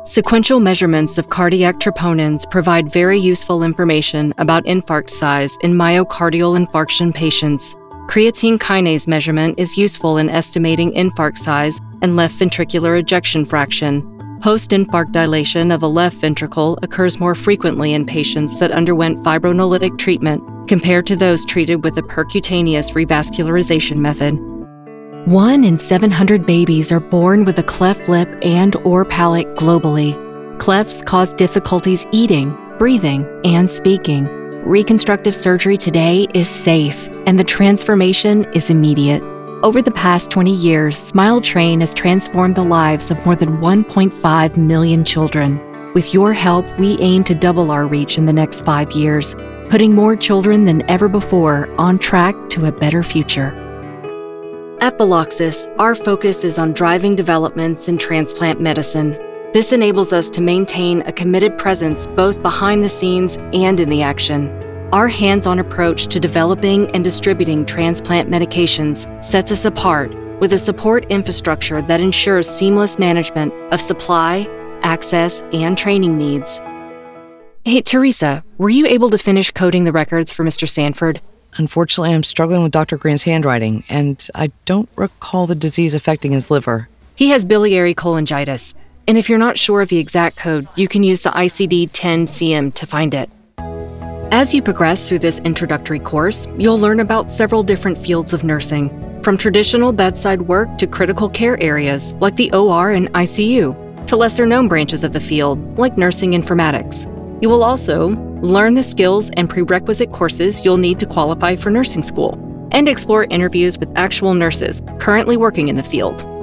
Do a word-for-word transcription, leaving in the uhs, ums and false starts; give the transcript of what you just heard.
Sequential measurements of cardiac troponins provide very useful information about infarct size in myocardial infarction patients. Creatine kinase measurement is useful in estimating infarct size and left ventricular ejection fraction. Post-infarct dilation of the left ventricle occurs more frequently in patients that underwent fibrinolytic treatment compared to those treated with a percutaneous revascularization method. One in seven hundred babies are born with a cleft lip and or palate globally. Clefts cause difficulties eating, breathing, and speaking. Reconstructive surgery today is safe, and the transformation is immediate. Over the past twenty years, SmileTrain has transformed the lives of more than one point five million children. With your help, we aim to double our reach in the next five years, putting more children than ever before on track to a better future. At Veloxis, our focus is on driving developments in transplant medicine. This enables us to maintain a committed presence both behind the scenes and in the action. Our hands-on approach to developing and distributing transplant medications sets us apart with a support infrastructure that ensures seamless management of supply, access, and training needs. Hey, Teresa, were you able to finish coding the records for Mister Sanford? Unfortunately, I'm struggling with Doctor Grant's handwriting, and I don't recall the disease affecting his liver. He has biliary cholangitis, and if you're not sure of the exact code, you can use the I C D ten C M to find it. As you progress through this introductory course, you'll learn about several different fields of nursing, from traditional bedside work to critical care areas like the O R and I C U, to lesser-known branches of the field like nursing informatics. You will also learn the skills and prerequisite courses you'll need to qualify for nursing school, and explore interviews with actual nurses currently working in the field.